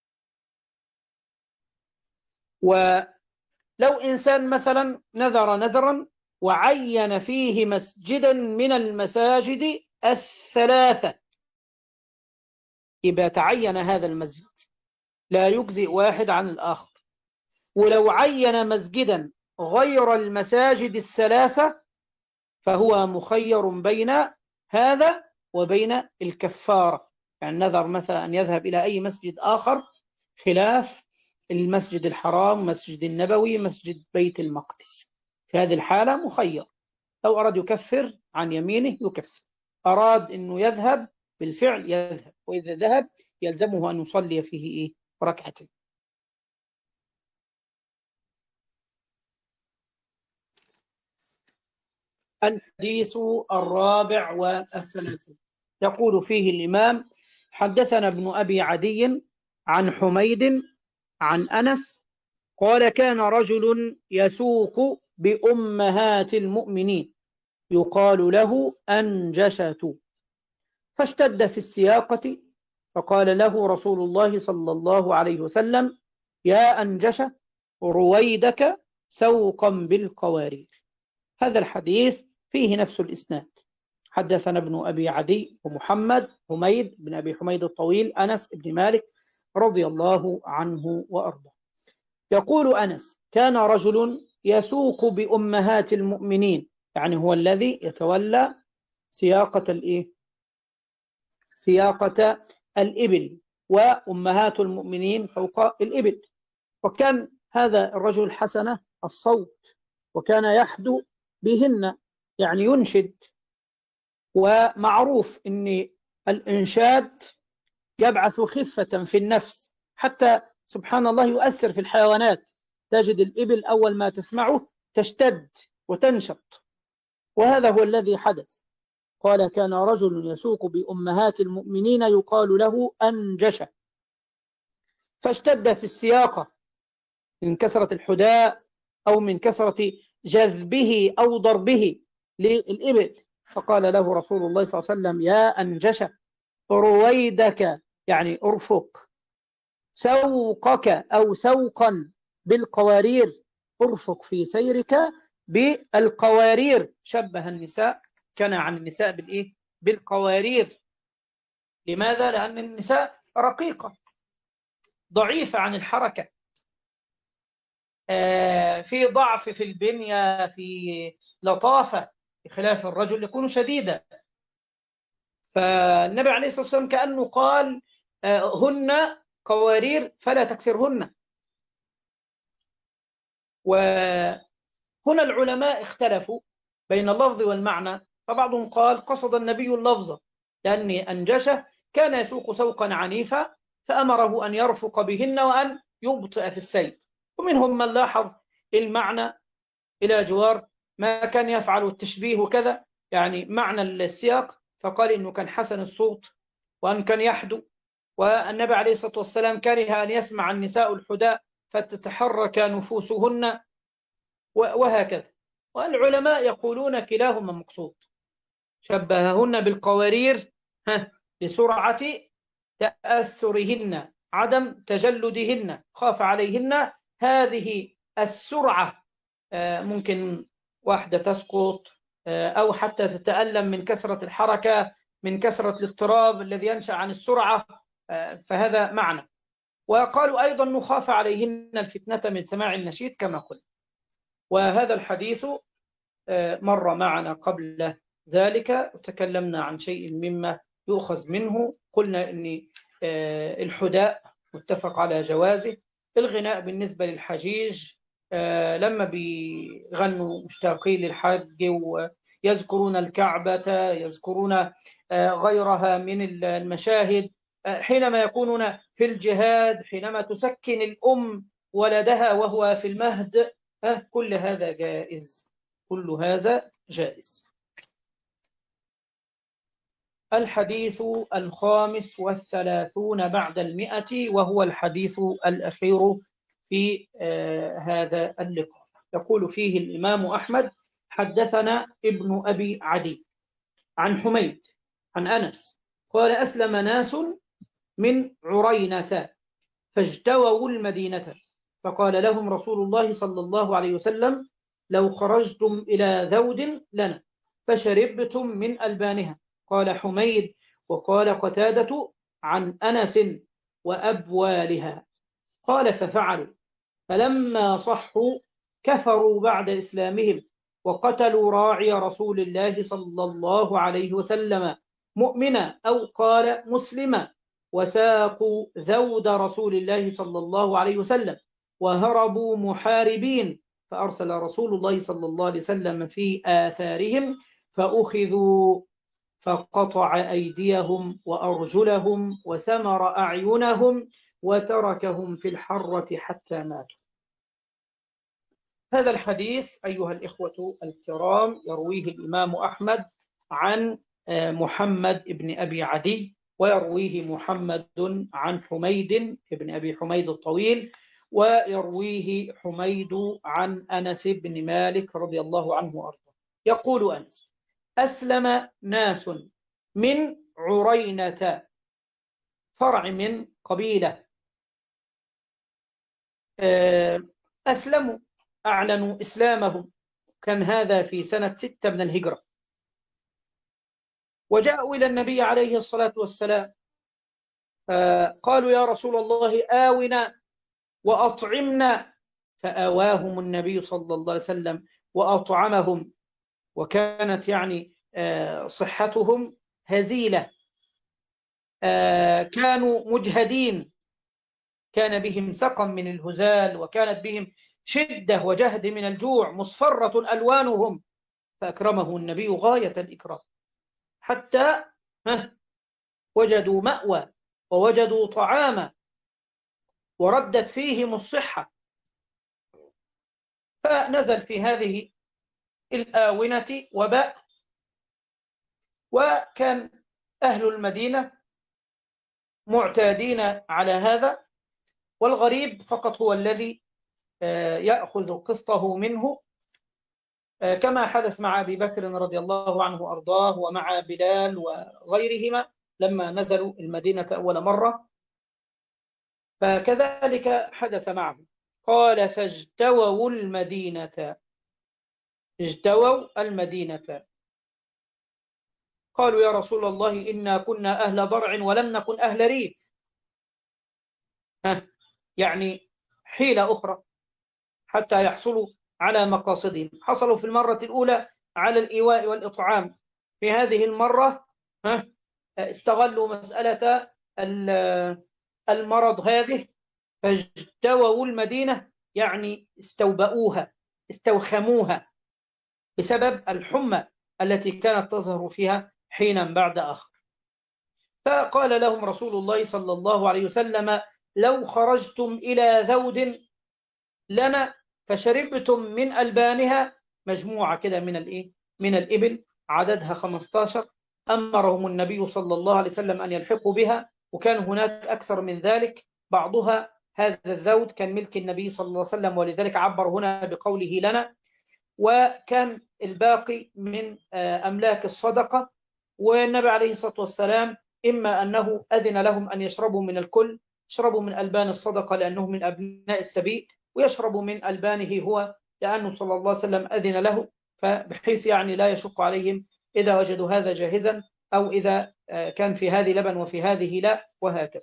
ولو إنسان مثلا نذر نذرا وعين فيه مسجدا من المساجد الثلاثة، يبقى تعين هذا المسجد، لا يجزئ واحد عن الآخر. ولو عين مسجدا غير المساجد الثلاثة فهو مخير بين هذا وبين الكفارة. يعني نذر مثلا أن يذهب إلى أي مسجد آخر خلاف المسجد الحرام، مسجد النبوي، مسجد بيت المقدس، في هذه الحالة مخير. لو أراد يكفر عن يمينه يكفر، أراد أنه يذهب بالفعل يذهب، وإذا ذهب يلزمه أن يصلي فيه ركعتين. الحديث الرابع والثلاثون، يقول فيه الإمام: حدثنا ابن أبي عدي عن حميد عن أنس قال: كان رجل يسوق بأمهات المؤمنين يقال له أنجشة، فاشتد في السياقة، فقال له رسول الله صلى الله عليه وسلم: يا أنجشة، رويدك سوقا بالقوارير. هذا الحديث فيه نفس الإسناد. حدثنا ابن أبي عدي ومحمد حميد بن أبي حميد الطويل أنس بن مالك رضي الله عنه وأرضاه. يقول أنس: كان رجل يسوق بأمهات المؤمنين، يعني هو الذي يتولى سياقة الإبل، وأمهات المؤمنين فوق الإبل. وكان هذا الرجل حسن الصوت، وكان يحدو بهن، يعني ينشد. ومعروف أن الإنشاد يبعث خفة في النفس، حتى سبحان الله يؤثر في الحيوانات. تجد الإبل أول ما تسمعه تشتد وتنشط، وهذا هو الذي حدث. قال: كان رجل يسوق بأمهات المؤمنين يقال له أنجشة، فاشتد في السياقة من كثرة الحداء أو من كثرة جذبه أو ضربه للإبل، فقال له رسول الله صلى الله عليه وسلم: يا أنجشة، رويدك، يعني أرفق، سوقك أو سوقا بالقوارير، أرفق في سيرك بالقوارير. شبه النساء، كان عن النساء بالقوارير. لماذا؟ لأن النساء رقيقة ضعيفة عن الحركة، في ضعف في البنية، في لطافة، بخلاف الرجل يكون شديدا. فالنبي عليه الصلاة والسلام كأنه قال: هن قوارير فلا تكسرهن. وهنا العلماء اختلفوا بين اللفظ والمعنى، فبعضهم قال قصد النبي اللفظ، لأن أنجشة كان يسوق سوقا عنيفا فأمره أن يرفق بهن وأن يبطئ في السير. ومنهم من لاحظ المعنى إلى جوار ما كان يفعل التشبيه وكذا، يعني معنى السياق، فقال إنه كان حسن الصوت وأن كان يحدو، والنبي عليه الصلاة والسلام كره أن يسمع النساء الحداء فتتحرك نفوسهن، وهكذا. والعلماء يقولون كلاهما مقصود، شبههن بالقوارير لسرعة تأثرهن، عدم تجلدهن، خاف عليهن هذه السرعة. ممكن واحدة تسقط أو حتى تتألم من كثرة الحركة، من كثرة الاضطراب الذي ينشأ عن السرعة، فهذا معنى. وقالوا أيضا نخاف عليهن الفتنة من سماع النشيد كما قلنا. وهذا الحديث مر معنا قبل ذلك، وتكلمنا عن شيء مما يؤخذ منه. قلنا أن الحداء متفق على جوازه. الغناء بالنسبة للحجيج لما بيغنوا مشتاقين للحج ويذكرون الكعبة، يذكرون غيرها من المشاهد، حينما يكونون في الجهاد، حينما تسكن الأم ولدها وهو في المهد، كل هذا جائز، كل هذا جائز. الحديث الخامس والثلاثون بعد 100، وهو الحديث الأخير في هذا اللقاء. يقول فيه الإمام أحمد: حدثنا ابن أبي عدي عن حميد عن أنس قال: أسلم ناس من عرينة فاجتووا المدينة، فقال لهم رسول الله صلى الله عليه وسلم: لو خرجتم إلى ذود لنا فشربتم من ألبانها. قال حميد: وقال قتادة: عن أنس وأبوالها. قال ففعلوا، فلما صحوا كفروا بعد إسلامهم، وقتلوا راعي رسول الله صلى الله عليه وسلم مؤمنا أو قال مسلما، وساقوا ذود رسول الله صلى الله عليه وسلم، وهربوا محاربين، فأرسل رسول الله صلى الله عليه وسلم في آثارهم فأخذوا، فقطع أيديهم وأرجلهم وسمر أعينهم وتركهم في الحرة حتى ماتوا. هذا الحديث أيها الإخوة الكرام يرويه الإمام أحمد عن محمد بن أبي عدي، ويرويه محمد عن حميد بن أبي حميد الطويل، ويرويه حميد عن أنس بن مالك رضي الله عنه وأرضاه. يقول أنس: أسلم ناس من عرينة، فرع من قبيلة، أسلموا، أعلنوا إسلامهم، كان هذا في سنة 6 من الهجرة، وجاءوا إلى النبي عليه الصلاة والسلام، قالوا يا رسول الله آونا وأطعمنا، فآواهم النبي صلى الله عليه وسلم وأطعمهم، وكانت يعني صحتهم هزيلة، كانوا مجهدين، كان بهم سقم من الهزال، وكانت بهم شدة وجهد من الجوع، مصفرة ألوانهم، فأكرمه النبي غاية الإكرام، حتى وجدوا مأوى ووجدوا طعاما وردت فيهم الصحة. فنزل في هذه الآونة وباء، وكان أهل المدينة معتادين على هذا، والغريب فقط هو الذي يأخذ قسطه منه، كما حدث مع أبي بكر رضي الله عنه وأرضاه، ومع بلال وغيرهما لما نزلوا المدينة أول مرة، فكذلك حدث معهم. قال فاجتووا المدينة، اجتووا المدينة، قالوا يا رسول الله إنا كنا أهل ضرع ولم نكن أهل ريف، يعني حيلة أخرى حتى يحصلوا على مقاصدهم. حصلوا في المرة الأولى على الإيواء والإطعام، في هذه المرة استغلوا مسألة المرض هذه، فاجتووا المدينة، يعني استوبأوها، استوخموها بسبب الحمى التي كانت تظهر فيها حينا بعد آخر. فقال لهم رسول الله صلى الله عليه وسلم: لو خرجتم إلى ذود لنا فشربتم من ألبانها، مجموعة كده من الإبل عددها 15، أمرهم النبي صلى الله عليه وسلم أن يلحقوا بها، وكان هناك أكثر من ذلك، بعضها هذا الذود كان ملك النبي صلى الله عليه وسلم، ولذلك عبر هنا بقوله لنا، وكان الباقي من أملاك الصدقة. والنبي عليه الصلاة والسلام إما أنه أذن لهم أن يشربوا من الكل، يشربوا من ألبان الصدقة لأنه من أبناء السبيل، ويشربوا من ألبانه هو لأنه صلى الله عليه وسلم أذن له، فبحيث يعني لا يشق عليهم إذا وجدوا هذا جاهزا، أو إذا كان في هذه لبن وفي هذه لا، وهكذا.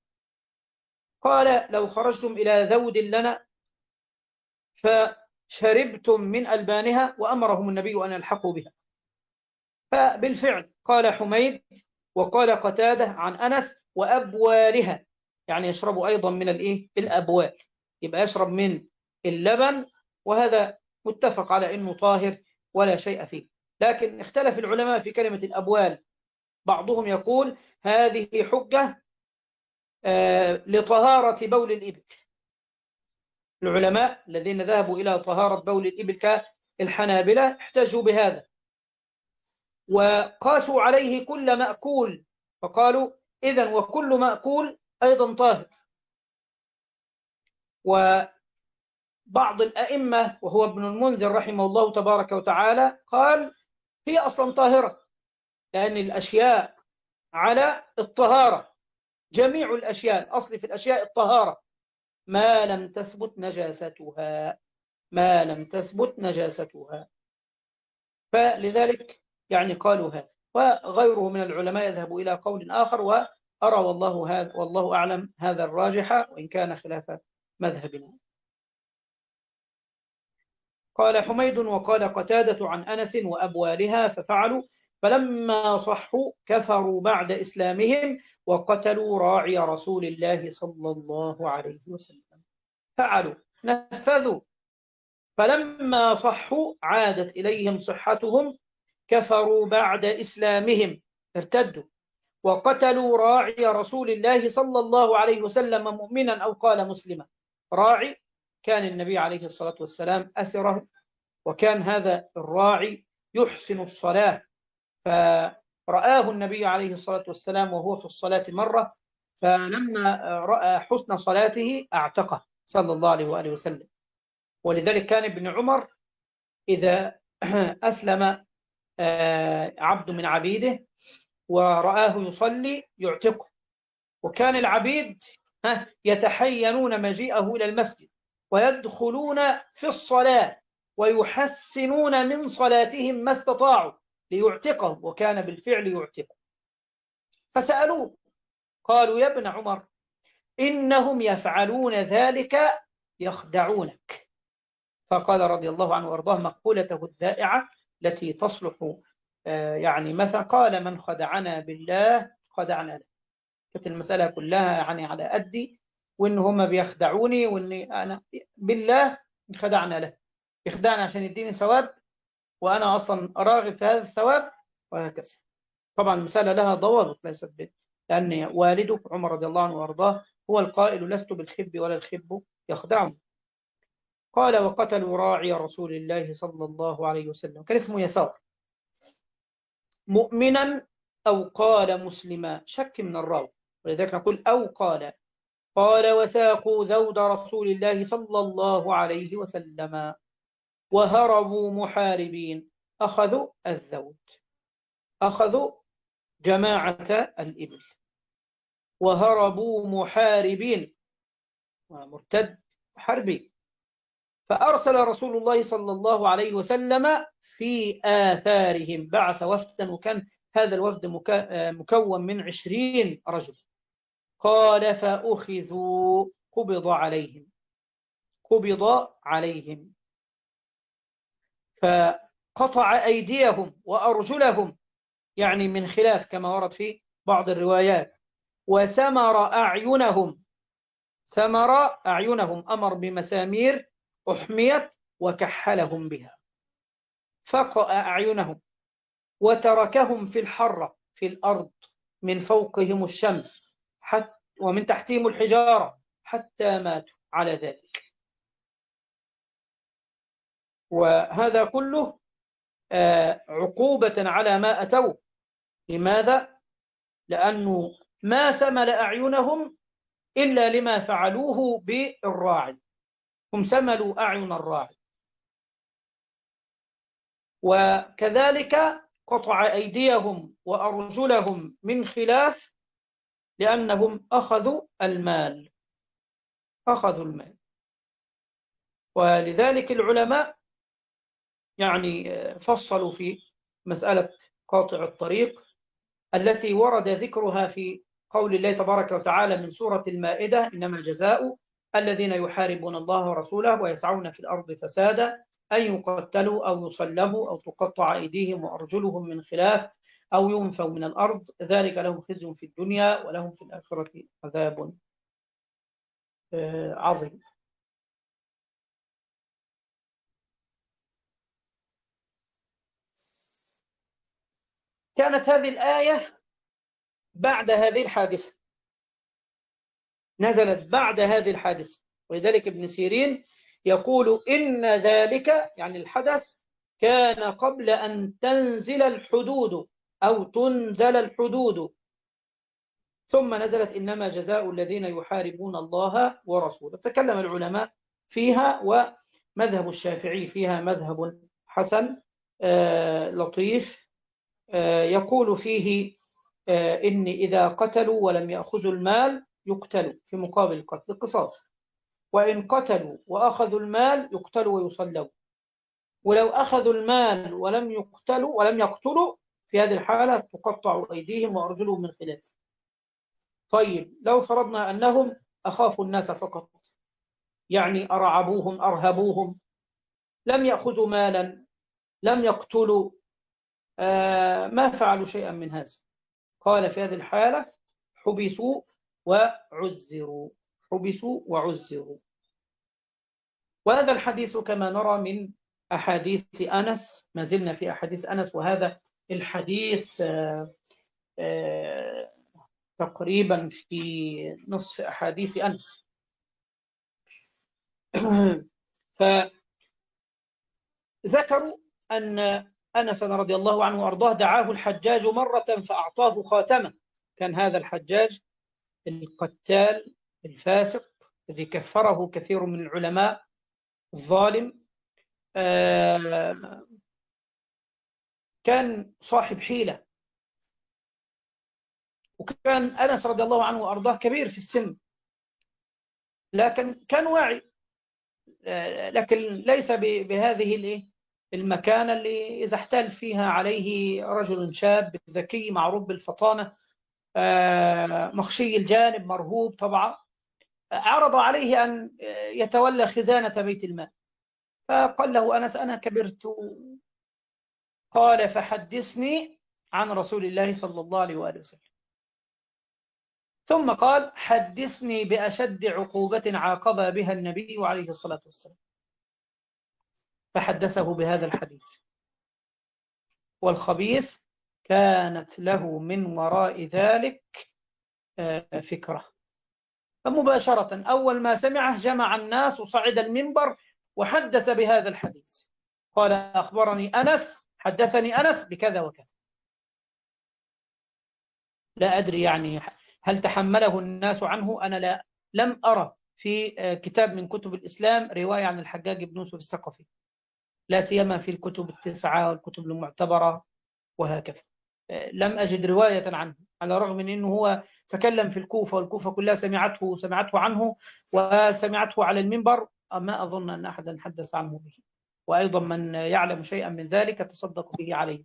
قال لو خرجتم إلى ذود لنا فشربتم من ألبانها، وأمرهم النبي أن يلحقوا بها. فبالفعل قال حميد وقال قتادة عن أنس وأبوالها، يعني يشربوا أيضا من الأبوال، يبقى يشرب من اللبن، وهذا متفق على أنه طاهر ولا شيء فيه. لكن اختلف العلماء في كلمة الأبوال، بعضهم يقول هذه حجة لطهارة بول الإبل، العلماء الذين ذهبوا إلى طهارة بول الإبل كالحنابلة احتجوا بهذا، وقاسوا عليه كل مأكول، فقالوا إذن وكل مأكول أيضا طاهر. وبعض الأئمة وهو ابن المنذر رحمه الله تبارك وتعالى قال هي أصلا طاهرة، لأن الأشياء على الطهارة، جميع الأشياء أصل في الأشياء الطهارة ما لم تثبت نجاستها، ما لم تثبت نجاستها، فلذلك يعني قالوا هذا. وغيره من العلماء يذهب إلى قول آخر، أرى والله أعلم هذا الراجح وإن كان خلاف مذهبنا. قال حميد وقال قتادة عن أنس وأبوالها ففعلوا، فلما صحوا كفروا بعد إسلامهم وقتلوا راعي رسول الله صلى الله عليه وسلم. فعلوا، نفذوا، فلما صحوا عادت إليهم صحتهم، كفروا بعد إسلامهم، ارتدوا، وقتلوا راعي رسول الله صلى الله عليه وسلم مؤمنا أو قال مسلما. راعي كان النبي عليه الصلاة والسلام أسره، وكان هذا الراعي يحسن الصلاة، فرآه النبي عليه الصلاة والسلام وهو في الصلاة مرة، فلما رأى حسن صلاته أعتقه صلى الله عليه وآله وسلم. ولذلك كان ابن عمر إذا أسلم عبد من عبيده ورآه يصلي يعتقه، وكان العبيد يتحينون مجيئه إلى المسجد ويدخلون في الصلاة ويحسنون من صلاتهم ما استطاعوا ليعتقه، وكان بالفعل يعتقه. فسألوه قالوا: يا ابن عمر، إنهم يفعلون ذلك يخدعونك. فقال رضي الله عنه وارضاه مقولته الذائعة التي تصلح يعني مثلا قال: من خدعنا بالله خدعنا له. كانت المسألة كلها يعني على أدي، وإن هم بيخدعوني، وإن أنا بالله خدعنا له، يخدعني عشان يديني ثواب وأنا أصلا راغب في هذا الثواب، وهكذا. طبعا المسألة لها ضوابط ليست به، لأن والده عمر رضي الله عنه وارضاه هو القائل: لست بالخب ولا الخب يخدعني. قال: وقتلوا راعي رسول الله صلى الله عليه وسلم، كان اسمه يسار، مؤمنا أو قال مسلما، شك من الراوي، ولذلك نقول أو قال. قال: وساقوا ذود رسول الله صلى الله عليه وسلم وهربوا محاربين. أخذوا الذود، أخذوا جماعة الإبل، وهربوا محاربين، مرتد حربي. فأرسل رسول الله صلى الله عليه وسلم في آثارهم، بعث وفدا، وكان هذا الوفد مكون من 20 رجل. قال: فأخذوا، قبض عليهم، قبض عليهم، فقطع أيديهم وأرجلهم، يعني من خلاف كما ورد في بعض الروايات، وسمر أعينهم، سمر أعينهم، أمر بمسامير أحميت وكحلهم بها، فقأ أعينهم، وتركهم في الحرة في الأرض، من فوقهم الشمس ومن تحتهم الحجارة حتى ماتوا على ذلك. وهذا كله عقوبة على ما أتوا. لماذا؟ لأنه ما سمل أعينهم إلا لما فعلوه بالراعي، هم سملوا أعين الراعي. وكذلك قطع أيديهم وأرجلهم من خلاف، لأنهم أخذوا المال، أخذوا المال. ولذلك العلماء يعني فصلوا في مسألة قاطع الطريق التي ورد ذكرها في قول الله تبارك وتعالى من سورة المائدة: إنما جزاء الذين يحاربون الله ورسوله ويسعون في الأرض فسادا أن يقتلوا أو يصلبوا أو تقطع أيديهم وأرجلهم من خلاف أو ينفوا من الأرض، ذلك لهم خزي في الدنيا ولهم في الآخرة عذاب عظيم. كانت هذه الآية بعد هذه الحادثة، نزلت بعد هذه الحادثة. ولذلك ابن سيرين يقول إن ذلك يعني الحدث كان قبل أن تنزل الحدود أو تنزل الحدود، ثم نزلت إنما جزاء الذين يحاربون الله ورسوله. تكلم العلماء فيها، ومذهب الشافعي فيها مذهب حسن لطيف، يقول فيه إن إذا قتلوا ولم يأخذوا المال يقتلوا في مقابل القتل، القصاص. وإن قتلوا وأخذوا المال يقتلوا ويصلبوا. ولو أخذوا المال ولم يقتلوا في هذه الحالة تقطع أيديهم وأرجلهم من خلاف. طيب لو فرضنا أنهم أخافوا الناس فقط، يعني أرعبوهم أرهبوهم، لم يأخذوا مالا، لم يقتلوا، ما فعلوا شيئا من هذا، قال في هذه الحالة حبسوا وعزروا. حبسوا وعزروا. وهذا الحديث كما نرى من أحاديث أنس، ما زلنا في أحاديث أنس، وهذا الحديث آه، تقريبا في نصف أحاديث أنس. فذكروا أن أنس رضي الله عنه وأرضاه دعاه الحجاج مرة فأعطاه خاتمة. كان هذا الحجاج القتال الفاسق الذي كفره كثير من العلماء، الظالم، كان صاحب حيلة، وكان أنس رضي الله عنه وأرضاه كبير في السن، لكن كان واعي، لكن ليس بهذه المكانة اللي إذا احتال فيها عليه رجل شاب ذكي معروف بالفطانة، مخشي الجانب مرهوب طبعا، عرض عليه أن يتولى خزانة بيت المال. فقال له أنس أنا كبرت. قال فحدثني عن رسول الله صلى الله عليه وآله وسلم. ثم قال حدثني بأشد عقوبة عاقب بها النبي عليه الصلاة والسلام، فحدثه بهذا الحديث. والخبيث كانت له من وراء ذلك فكرة. فمباشرة أول ما سمعه جمع الناس وصعد المنبر وحدث بهذا الحديث. قال أخبرني أنس، حدثني أنس بكذا وكذا. لا أدري يعني هل تحمله الناس عنه. أنا لم أرى في كتاب من كتب الإسلام رواية عن الحجاج بن يوسف الثقفي، لا سيما في الكتب التسعة والكتب المعتبرة وهكذا. لم أجد رواية عنه، على الرغم من أنه هو تكلم في الكوفة والكوفة كلها سمعته عنه وسمعته على المنبر. ما أظن أن أحدا حدث عنه به، وأيضا من يعلم شيئا من ذلك تصدق به عليه.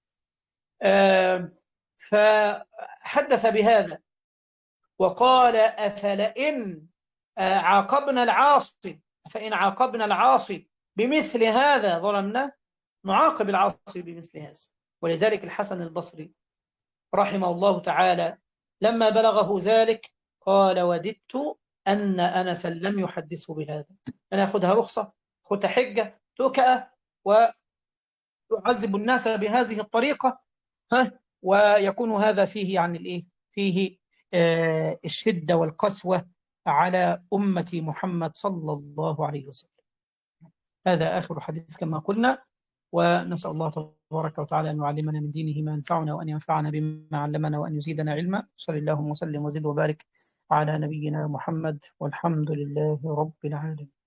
فحدث بهذا وقال أفلئن عاقبنا العاصي، فإن عاقبنا العاصي بمثل هذا ظلمنا، نعاقب العاصي بمثل هذا. ولذلك الحسن البصري رحمه الله تعالى لما بلغه ذلك قال وددت أن أنسا لم يحدثه بهذا. أنا أخذها رخصة، أخذها حجة تكأة، ويعذب الناس بهذه الطريقة، ويكون هذا فيه يعني الإيه؟ فيه الشدة والقسوة على أمة محمد صلى الله عليه وسلم. هذا آخر حديث كما قلنا، ونسأل الله تبارك وتعالى أن يعلمنا من دينه ما ينفعنا، وأن ينفعنا بما علمنا، وأن يزيدنا علما. صلى الله وسلم وزد وبارك على نبينا محمد، والحمد لله رب العالمين.